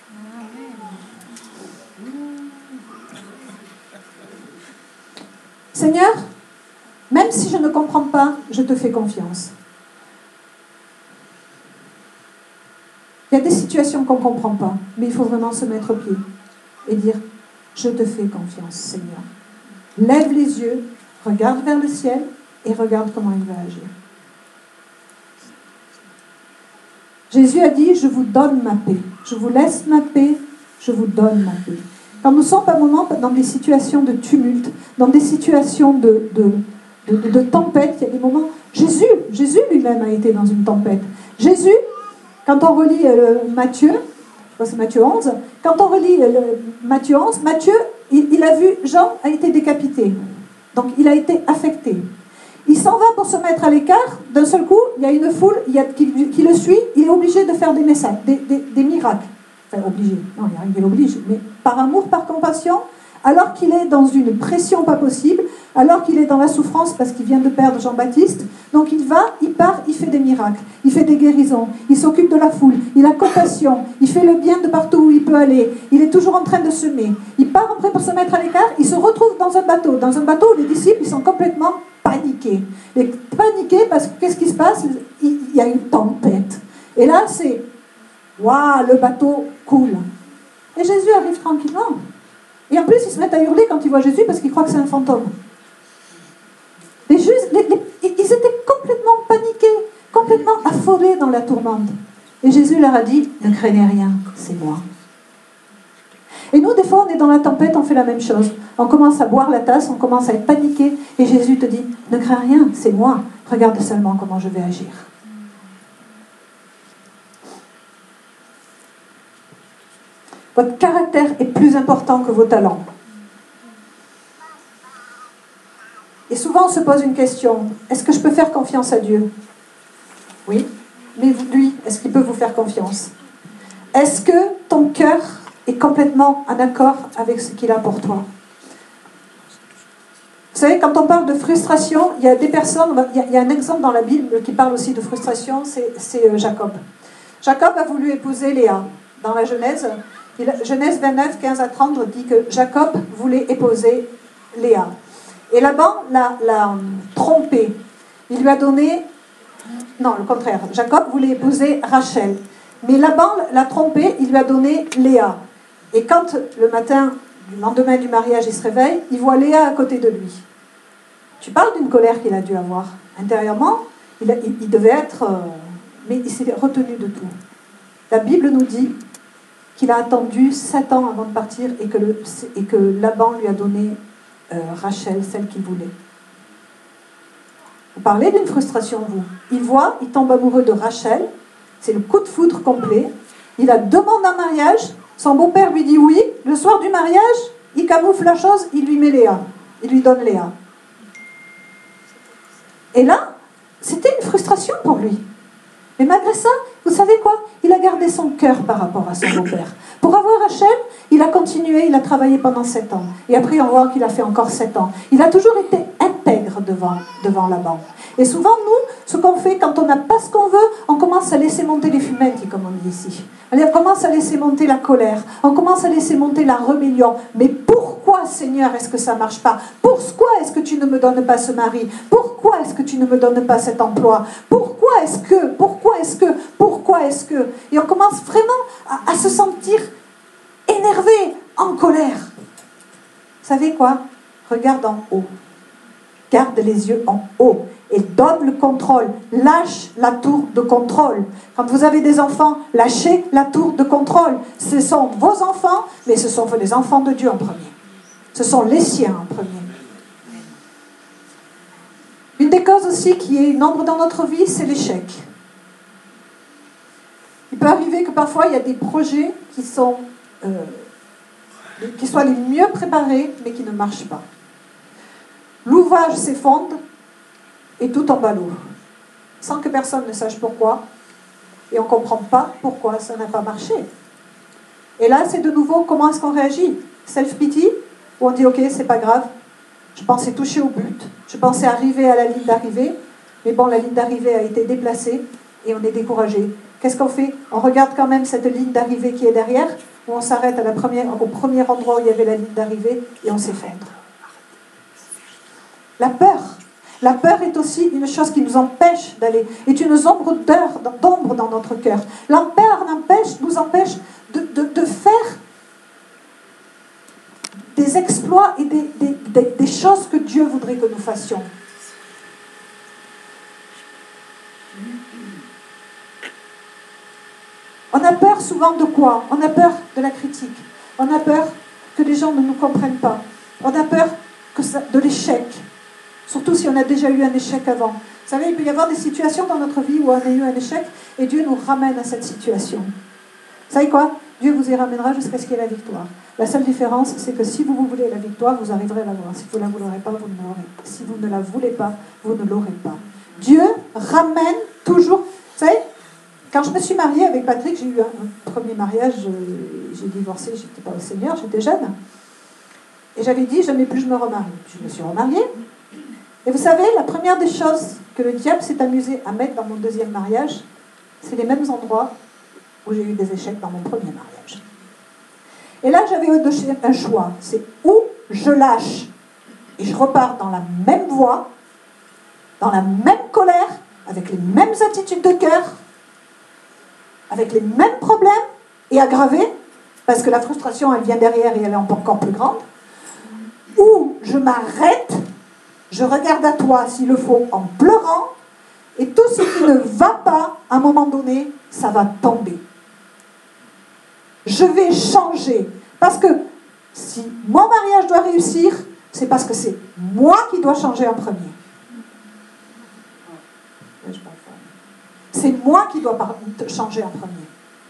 Seigneur, même si je ne comprends pas, je te fais confiance. Il y a des situations qu'on ne comprend pas, mais il faut vraiment se mettre au pied et dire, je te fais confiance, Seigneur. Lève les yeux, regarde vers le ciel et regarde comment il va agir. Jésus a dit, je vous donne ma paix. Je vous laisse ma paix, je vous donne ma paix. Quand nous sommes par moments dans des situations de tumulte, dans des situations de tempête, il y a des moments... Jésus lui-même a été dans une tempête. Jésus, quand on relit Matthieu, je crois que c'est Matthieu 11, quand on relit Matthieu 11, Matthieu, il a vu Jean a été décapité. Donc il a été affecté. Il s'en va pour se mettre à l'écart. D'un seul coup, il y a une foule qui le suit. Il est obligé de faire des messages, des miracles. Enfin, obligé. Non, il est obligé. Mais par amour, par compassion, alors qu'il est dans une pression pas possible, alors qu'il est dans la souffrance parce qu'il vient de perdre Jean-Baptiste, donc il part, il fait des miracles, il fait des guérisons, il s'occupe de la foule, il a compassion, il fait le bien de partout où il peut aller, il est toujours en train de semer. Il part après pour se mettre à l'écart, il se retrouve dans un bateau où les disciples ils sont complètement paniqués. Paniqués parce que qu'est-ce qui se passe? Il y a une tempête. Et là c'est, waouh, le bateau coule. Et Jésus arrive tranquillement. Et en plus, ils se mettent à hurler quand ils voient Jésus parce qu'ils croient que c'est un fantôme. Ils étaient complètement paniqués, complètement affolés dans la tourmente. Et Jésus leur a dit, ne craignez rien, c'est moi. Et nous, des fois, on est dans la tempête, on fait la même chose. On commence à boire la tasse, on commence à être paniqué. Et Jésus te dit, ne crains rien, c'est moi. Regarde seulement comment je vais agir. Votre caractère est plus important que vos talents. Et souvent, on se pose une question. Est-ce que je peux faire confiance à Dieu? Oui. Mais lui, est-ce qu'il peut vous faire confiance? Est-ce que ton cœur est complètement en accord avec ce qu'il a pour toi? Vous savez, quand on parle de frustration, il y a des personnes... Il y a un exemple dans la Bible qui parle aussi de frustration, c'est Jacob. Jacob a voulu épouser Léa. Dans la Genèse... Genèse 29, 15 à 30 dit que Jacob voulait épouser Léa. Et Laban l'a trompé. Il lui a donné... Non, le contraire. Jacob voulait épouser Rachel. Mais Laban l'a trompé, il lui a donné Léa. Et quand le matin, le lendemain du mariage, il se réveille, il voit Léa à côté de lui. Tu parles d'une colère qu'il a dû avoir. Intérieurement, il devait être... mais il s'est retenu de tout. La Bible nous dit qu'il a attendu 7 ans avant de partir et que Laban lui a donné Rachel, celle qu'il voulait. Vous parlez d'une frustration, vous. Il tombe amoureux de Rachel, c'est le coup de foudre complet. Il la demande un mariage, son beau-père lui dit oui. Le soir du mariage, il camoufle la chose, il lui met Léa. Il lui donne Léa. Et là, c'était une frustration pour lui. Mais malgré ça, vous savez quoi? Il a gardé son cœur par rapport à son beau-père. Pour avoir Rachel, il a continué, il a travaillé pendant 7 ans. Et après, on voit qu'il a fait encore 7 ans. Il a toujours été intègre devant Laban. Et souvent, nous, ce qu'on fait quand on n'a pas ce qu'on veut, on commence à laisser monter les fumetti, comme on dit ici. On commence à laisser monter la colère. On commence à laisser monter la rébellion. Mais pourquoi, Seigneur, est-ce que ça ne marche pas? Pourquoi est-ce que tu ne me donnes pas ce mari? Pourquoi est-ce que tu ne me donnes pas cet emploi? Pourquoi est-ce que? Et on commence vraiment à se sentir énervé, en colère. Vous savez quoi? Regarde en haut. Garde les yeux en haut. Et donne le contrôle. Lâche la tour de contrôle. Quand vous avez des enfants, lâchez la tour de contrôle. Ce sont vos enfants, mais ce sont les enfants de Dieu en premier. Ce sont les siens en premier. Une des causes aussi qui est une ombre dans notre vie, c'est l'échec. Il peut arriver que parfois il y a des projets qui soient les mieux préparés, mais qui ne marchent pas. L'ouvrage s'effondre et tout tombe à l'eau, sans que personne ne sache pourquoi, et on ne comprend pas pourquoi ça n'a pas marché. Et là, c'est de nouveau comment est-ce qu'on réagit? Self-pity, où on dit ok, c'est pas grave, je pensais toucher au but, je pensais arriver à la ligne d'arrivée, mais bon, la ligne d'arrivée a été déplacée et on est découragé. Qu'est-ce qu'on fait? On regarde quand même cette ligne d'arrivée qui est derrière, ou on s'arrête au premier endroit où il y avait la ligne d'arrivée et on s'effondre. La peur. La peur est aussi une chose qui nous empêche d'aller, est une ombre d'ombre dans notre cœur. La peur nous empêche de faire des exploits et des choses que Dieu voudrait que nous fassions. On a peur souvent de quoi? On a peur de la critique. On a peur que les gens ne nous comprennent pas. On a peur de l'échec, surtout si on a déjà eu un échec avant. Vous savez, il peut y avoir des situations dans notre vie où on a eu un échec et Dieu nous ramène à cette situation. Vous savez quoi? Dieu vous y ramènera jusqu'à ce qu'il y ait la victoire. La seule différence, c'est que si vous voulez la victoire, vous arriverez à l'avoir. Si vous ne la voulez pas, vous ne l'aurez pas. Si vous ne la voulez pas, vous ne l'aurez pas. Dieu ramène toujours... Vous savez, quand je me suis mariée avec Patrick, j'ai eu un premier mariage, j'ai divorcé, je n'étais pas au Seigneur, j'étais jeune. Et j'avais dit, jamais plus je me remarie. Je me suis remariée. Et vous savez, la première des choses que le diable s'est amusé à mettre dans mon deuxième mariage, c'est les mêmes endroits où j'ai eu des échecs dans mon premier mariage. Et là, j'avais un choix. C'est où je lâche et je repars dans la même voie, dans la même colère, avec les mêmes attitudes de cœur, avec les mêmes problèmes, et aggravés, parce que la frustration, elle vient derrière et elle est encore plus grande, ou je m'arrête, je regarde à toi, s'il le faut, en pleurant, et tout ce qui ne va pas, à un moment donné, ça va tomber. Je vais changer. Parce que si mon mariage doit réussir, c'est parce que c'est moi qui dois changer en premier. C'est moi qui dois changer en premier.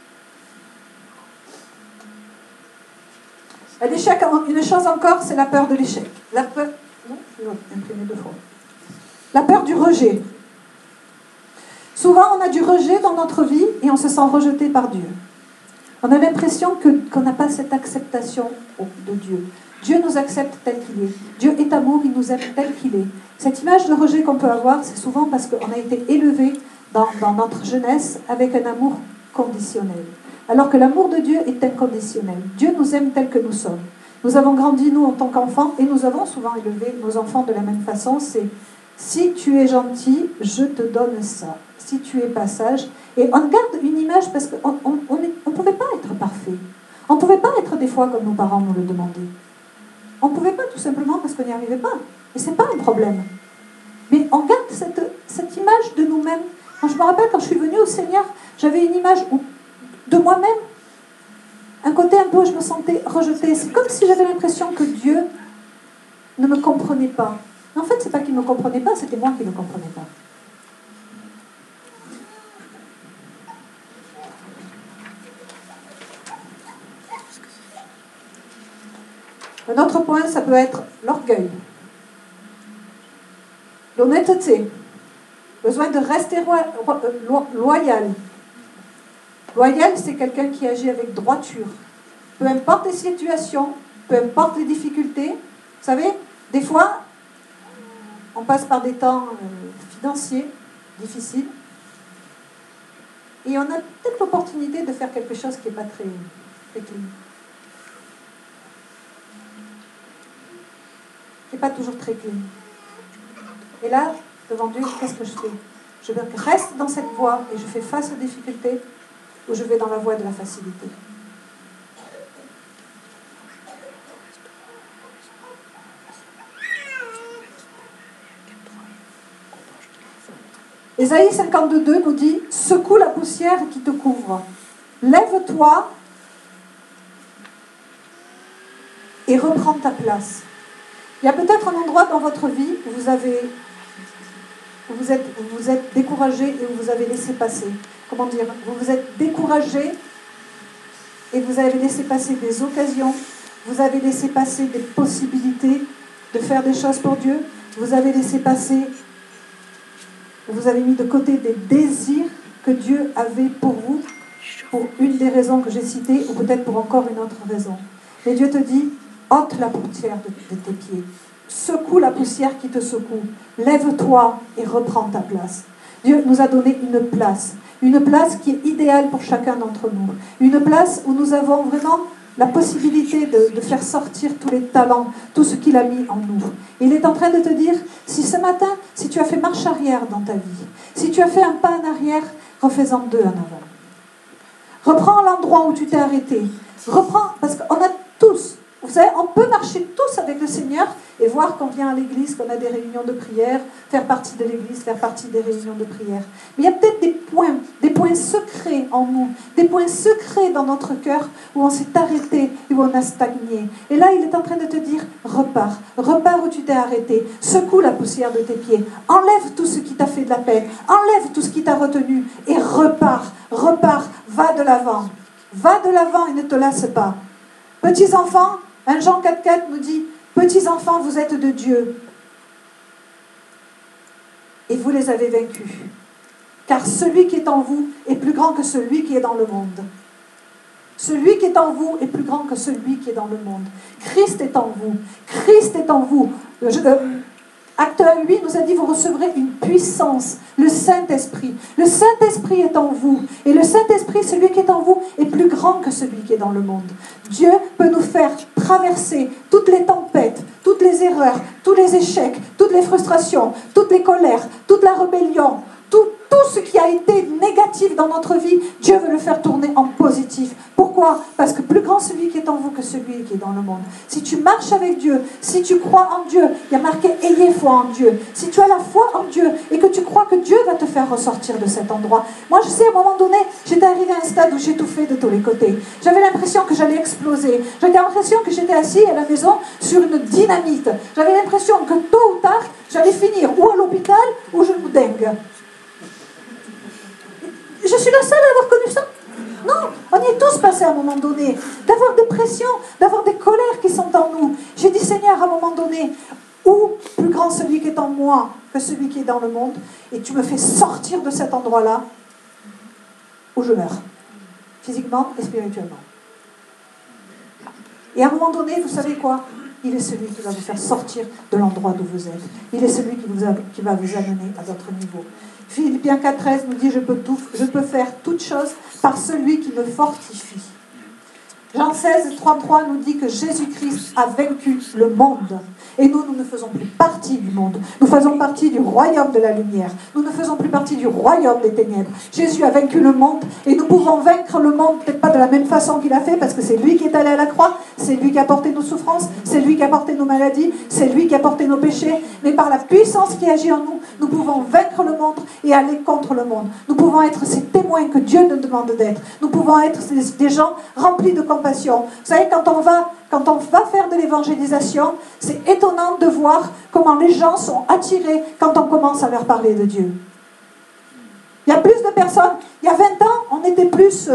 L'échec, une chose encore, c'est la peur de l'échec. La peur... Non, je vais imprimer 2 fois. La peur du rejet. Souvent, on a du rejet dans notre vie et on se sent rejeté par Dieu. On a l'impression qu'on n'a pas cette acceptation de Dieu. Dieu nous accepte tel qu'il est. Dieu est amour, il nous aime tel qu'il est. Cette image de rejet qu'on peut avoir, c'est souvent parce qu'on a été élevé dans notre jeunesse avec un amour conditionnel. Alors que l'amour de Dieu est inconditionnel. Dieu nous aime tel que nous sommes. Nous avons grandi, nous, en tant qu'enfants, et nous avons souvent élevé nos enfants de la même façon. C'est « si tu es gentil, je te donne ça. Si tu es pas sage... » Et on garde une image parce qu'on ne pouvait pas être parfait. On ne pouvait pas être des fois comme nos parents nous le demandaient. On ne pouvait pas tout simplement parce qu'on n'y arrivait pas. Et ce n'est pas un problème. Mais on garde cette image de nous-mêmes. Quand je me rappelle, quand je suis venue au Seigneur, j'avais une image de moi-même. Un côté un peu où je me sentais rejetée. C'est comme si j'avais l'impression que Dieu ne me comprenait pas. Mais en fait, ce n'est pas qu'il ne me comprenait pas, c'était moi qui ne le comprenais pas. Un autre point, ça peut être l'orgueil, l'honnêteté, besoin de rester loyal. Loyal, c'est quelqu'un qui agit avec droiture. Peu importe les situations, peu importe les difficultés. Vous savez, des fois, on passe par des temps financiers difficiles et on a peut-être l'opportunité de faire quelque chose qui n'est pas très clean. Qui n'est pas toujours très clean. Et là, devant Dieu, qu'est-ce que je fais? Je reste dans cette voie et je fais face aux difficultés, ou je vais dans la voie de la facilité. Ésaïe 52 nous dit « Secoue la poussière qui te couvre. Lève-toi et reprends ta place. » Il y a peut-être un endroit dans votre vie où vous êtes découragé et où vous avez laissé passer. Comment dire? Vous vous êtes découragé et vous avez laissé passer des occasions, vous avez laissé passer des possibilités de faire des choses pour Dieu, vous avez laissé passer, vous avez mis de côté des désirs que Dieu avait pour vous, pour une des raisons que j'ai citées, ou peut-être pour encore une autre raison. Et Dieu te dit, ôte la poussière de tes pieds. Secoue la poussière qui te secoue. Lève-toi et reprends ta place. Dieu nous a donné une place qui est idéale pour chacun d'entre nous. Une place où nous avons vraiment la possibilité de faire sortir tous les talents, tout ce qu'il a mis en nous. Il est en train de te dire, si ce matin, si tu as fait marche arrière dans ta vie, si tu as fait un pas en arrière, refais-en 2 en avant. Reprends l'endroit où tu t'es arrêté. Reprends, parce qu'on a tous, Vous savez, on peut marcher tous avec le Seigneur et voir qu'on vient à l'église, qu'on a des réunions de prière, faire partie de l'église, faire partie des réunions de prière. Mais il y a peut-être des points secrets en nous, des points secrets dans notre cœur où on s'est arrêté, où on a stagné. Et là, il est en train de te dire, repars où tu t'es arrêté, secoue la poussière de tes pieds, enlève tout ce qui t'a fait de la peine, enlève tout ce qui t'a retenu et repars, va de l'avant. Va de l'avant et ne te lasse pas. Petits enfants, 1 Jean 4,4 nous dit, petits enfants, vous êtes de Dieu. Et vous les avez vaincus. Car celui qui est en vous est plus grand que celui qui est dans le monde. Celui qui est en vous est plus grand que celui qui est dans le monde. Christ est en vous. Christ est en vous. Acte 1:8 nous a dit, vous recevrez une puissance, le Saint-Esprit. Le Saint-Esprit est en vous. Et le Saint-Esprit, celui qui est en vous, est plus grand que celui qui est dans le monde. Dieu peut nous faire traverser toutes les tempêtes, toutes les erreurs, tous les échecs, toutes les frustrations, toutes les colères, toute la rébellion, tout ce qui a été négatif dans notre vie, Dieu veut le faire tourner en positif. Pourquoi? Parce que plus grand celui qui est en vous que celui qui est dans le monde. Si tu marches avec Dieu, si tu crois en Dieu, il y a marqué « ayez foi en Dieu ». Si tu as la foi en Dieu et que tu crois que Dieu va te faire ressortir de cet endroit. Moi, je sais, à un moment donné, j'étais arrivée à un stade où j'étouffais de tous les côtés. J'avais l'impression que j'allais exploser. J'avais l'impression que j'étais assis à la maison sur une dynamite. J'avais l'impression que tôt ou tard, j'allais finir ou à l'hôpital ou je me dingue. Je suis la seule à avoir connu ça? Non, on y est tous passés à un moment donné. D'avoir des pressions, d'avoir des colères qui sont en nous. J'ai dit, Seigneur, à un moment donné, ou plus grand celui qui est en moi que celui qui est dans le monde, et tu me fais sortir de cet endroit-là, où je meurs, physiquement et spirituellement. Et à un moment donné, vous savez quoi? Il est celui qui va vous faire sortir de l'endroit d'où vous êtes. Il est celui qui va vous amener à votre niveau. Philippiens 4,13 nous dit, je peux faire toutes choses par celui qui me fortifie. Jean 16,33 nous dit que Jésus-Christ a vaincu le monde. Et nous ne faisons plus partie du monde. Nous faisons partie du royaume de la lumière. Nous ne faisons plus partie du royaume des ténèbres. Jésus a vaincu le monde et nous pouvons vaincre le monde, peut-être pas de la même façon qu'il a fait, parce que c'est lui qui est allé à la croix, c'est lui qui a porté nos souffrances, c'est lui qui a porté nos maladies, c'est lui qui a porté nos péchés. Mais par la puissance qui agit en nous, nous pouvons vaincre le monde et aller contre le monde. Nous pouvons être ces témoins que Dieu nous demande d'être. Nous pouvons être des gens remplis de compassion. Vous savez, quand on va faire de l'évangélisation, c'est étonnant de voir comment les gens sont attirés quand on commence à leur parler de Dieu. Il y a plus de personnes. Il y a 20 ans, on était plus,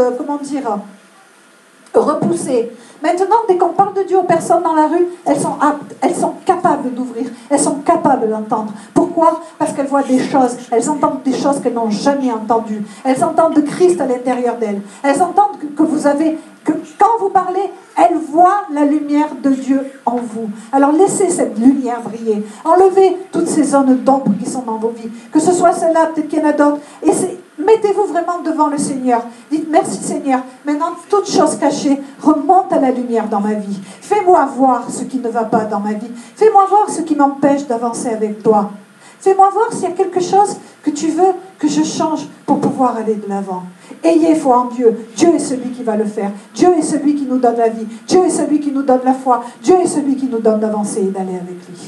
repoussés. Maintenant, dès qu'on parle de Dieu aux personnes dans la rue, elles sont aptes, elles sont capables d'ouvrir, elles sont capables d'entendre. Pourquoi? Parce qu'elles voient des choses, elles entendent des choses qu'elles n'ont jamais entendues. Elles entendent de Christ à l'intérieur d'elles. Elles entendent que quand vous parlez, elles voient la lumière de Dieu en vous. Alors laissez cette lumière briller. Enlevez toutes ces zones d'ombre qui sont dans vos vies. Que ce soit celle-là, peut-être qu'il y en a d'autres. Et mettez-vous vraiment devant le Seigneur. Dites merci Seigneur. Maintenant, toute chose cachée remonte à la lumière dans ma vie. Fais-moi voir ce qui ne va pas dans ma vie. Fais-moi voir ce qui m'empêche d'avancer avec toi. Fais-moi voir s'il y a quelque chose que tu veux que je change pour pouvoir aller de l'avant. Ayez foi en Dieu. Dieu est celui qui va le faire. Dieu est celui qui nous donne la vie. Dieu est celui qui nous donne la foi. Dieu est celui qui nous donne d'avancer et d'aller avec lui.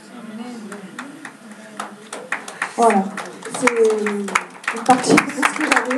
Voilà. C'est une partie de ce que j'avais.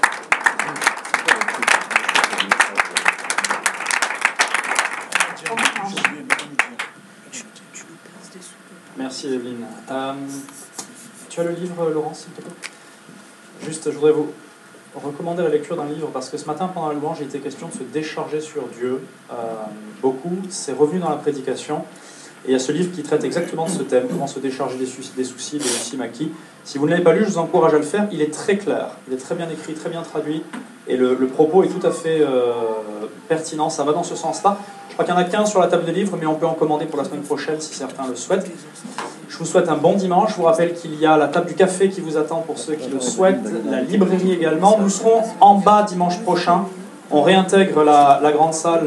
Merci Evelyne. Tu as le livre, Laurence, s'il te plaît? Juste, je voudrais vous recommander la lecture d'un livre, parce que ce matin, pendant la louange, il était question de se décharger sur Dieu. Beaucoup, c'est revenu dans la prédication. Et il y a ce livre qui traite exactement de ce thème, comment se décharger des soucis de Lucie Mackie. Si vous ne l'avez pas lu, je vous encourage à le faire. Il est très clair, il est très bien écrit, très bien traduit. Et le propos est tout à fait pertinent, ça va dans ce sens-là. Je crois qu'il y en a 15 sur la table des livres, mais on peut en commander pour la semaine prochaine si certains le souhaitent. Je vous souhaite un bon dimanche. Je vous rappelle qu'il y a la table du café qui vous attend pour ceux qui le souhaitent, la librairie également. Nous serons en bas dimanche prochain. On réintègre la grande salle.